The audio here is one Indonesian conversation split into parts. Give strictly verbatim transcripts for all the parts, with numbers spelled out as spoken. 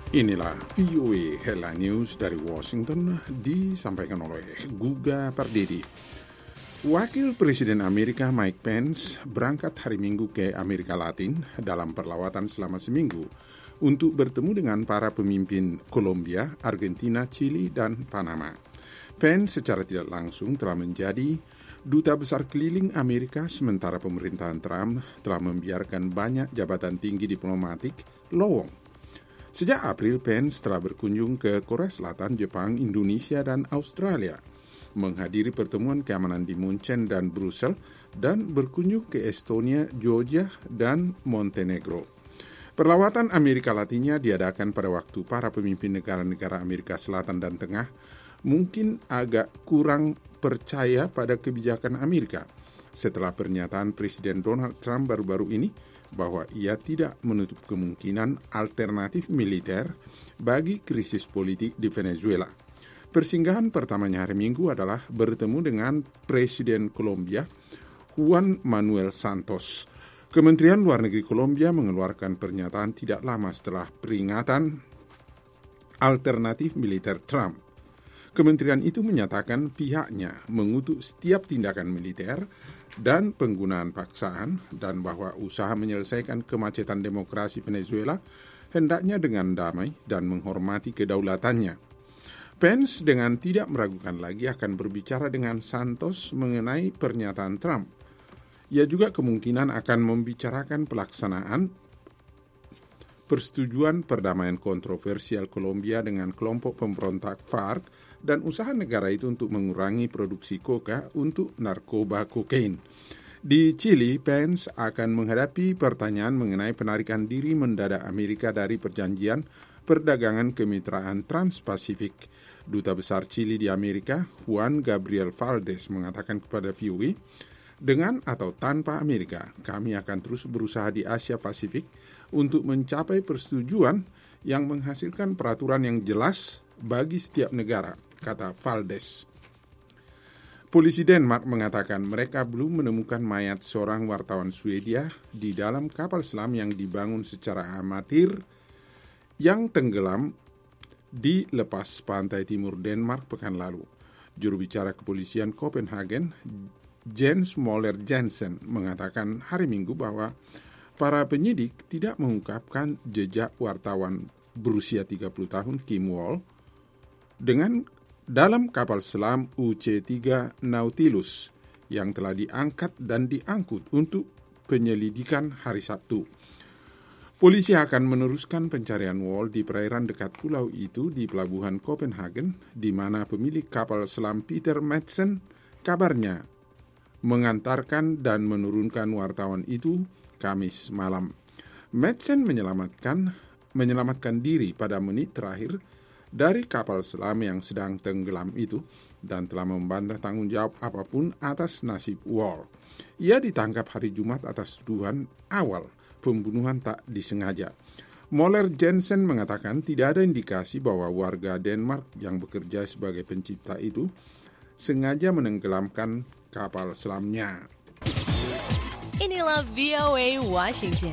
Inilah V O A Headline News dari Washington, disampaikan oleh Guga Pardedi. Wakil Presiden Amerika Mike Pence berangkat hari Minggu ke Amerika Latin dalam perlawatan selama seminggu untuk bertemu dengan para pemimpin Kolombia, Argentina, Chili, dan Panama. Pence secara tidak langsung telah menjadi duta besar keliling Amerika sementara pemerintahan Trump telah membiarkan banyak jabatan tinggi diplomatik lowong. Sejak April, Pence telah berkunjung ke Korea Selatan, Jepang, Indonesia, dan Australia, menghadiri pertemuan keamanan di Munchen dan Brussels, dan berkunjung ke Estonia, Georgia, dan Montenegro. Perlawatan Amerika Latinnya diadakan pada waktu para pemimpin negara-negara Amerika Selatan dan Tengah mungkin agak kurang percaya pada kebijakan Amerika setelah pernyataan Presiden Donald Trump baru-baru ini bahwa ia tidak menutup kemungkinan alternatif militer bagi krisis politik di Venezuela. Persinggahan pertamanya hari Minggu adalah bertemu dengan Presiden Kolombia, Juan Manuel Santos. Kementerian Luar Negeri Kolombia mengeluarkan pernyataan tidak lama setelah peringatan alternatif militer Trump. Kementerian itu menyatakan pihaknya mengutuk setiap tindakan militer dan penggunaan paksaan, dan bahwa usaha menyelesaikan kemacetan demokrasi Venezuela hendaknya dengan damai dan menghormati kedaulatannya. Pence dengan tidak meragukan lagi akan berbicara dengan Santos mengenai pernyataan Trump. Ia juga kemungkinan akan membicarakan pelaksanaan persetujuan perdamaian kontroversial Kolombia dengan kelompok pemberontak FARC dan usaha negara itu untuk mengurangi produksi koka untuk narkoba kokain. Di Chili, Pence akan menghadapi pertanyaan mengenai penarikan diri mendadak Amerika dari perjanjian perdagangan kemitraan Trans-Pasifik. Duta Besar Chili di Amerika, Juan Gabriel Valdez, mengatakan kepada V O A, dengan atau tanpa Amerika, kami akan terus berusaha di Asia Pasifik untuk mencapai persetujuan yang menghasilkan peraturan yang jelas bagi setiap negara, kata Valdez. Polisi Denmark mengatakan mereka belum menemukan mayat seorang wartawan Swedia di dalam kapal selam yang dibangun secara amatir yang tenggelam di lepas pantai timur Denmark pekan lalu. Juru bicara kepolisian Copenhagen, Jens Møller Jensen, mengatakan hari Minggu bahwa para penyidik tidak mengungkapkan jejak wartawan berusia tiga puluh tahun Kim Wall dengan dalam kapal selam U C tiga Nautilus yang telah diangkat dan diangkut untuk penyelidikan hari Sabtu. Polisi akan meneruskan pencarian Wall di perairan dekat pulau itu di pelabuhan Copenhagen, di mana pemilik kapal selam Peter Madsen kabarnya mengantarkan dan menurunkan wartawan itu Kamis malam. Madsen menyelamatkan menyelamatkan diri pada menit terakhir dari kapal selam yang sedang tenggelam itu dan telah membantah tanggung jawab apapun atas nasib Wall. Ia ditangkap hari Jumat atas tuduhan awal pembunuhan tak disengaja. Møller Jensen mengatakan tidak ada indikasi bahwa warga Denmark yang bekerja sebagai pencipta itu sengaja menenggelamkan kapal selamnya. Inilah V O A Washington.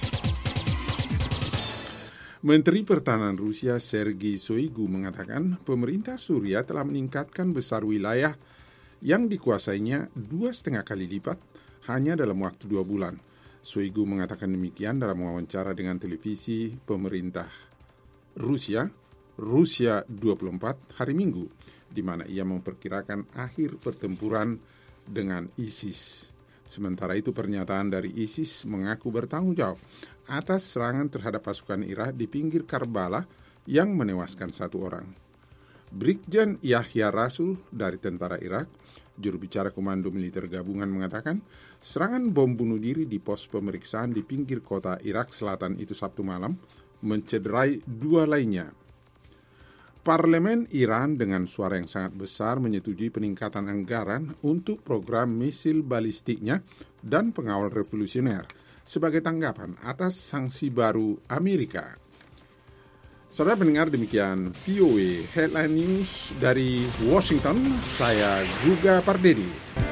Menteri Pertahanan Rusia Sergei Shoigu mengatakan pemerintah Suriah telah meningkatkan besar wilayah yang dikuasainya dua setengah kali lipat hanya dalam waktu dua bulan. Shoigu mengatakan demikian dalam wawancara dengan televisi pemerintah Rusia, Rusia dua puluh empat hari Minggu, di mana ia memperkirakan akhir pertempuran dengan ISIS. Sementara itu pernyataan dari ISIS mengaku bertanggung jawab atas serangan terhadap pasukan Irak di pinggir Karbala yang menewaskan satu orang. Brigjen Yahya Rasul dari tentara Irak, juru bicara Komando Militer Gabungan, mengatakan serangan bom bunuh diri di pos pemeriksaan di pinggir kota Irak Selatan itu Sabtu malam mencederai dua lainnya. Parlemen Iran dengan suara yang sangat besar menyetujui peningkatan anggaran untuk program misil balistiknya dan pengawal revolusioner sebagai tanggapan atas sanksi baru Amerika. Saudara pendengar, demikian V O A Headline News dari Washington. Saya Guga Pardedi.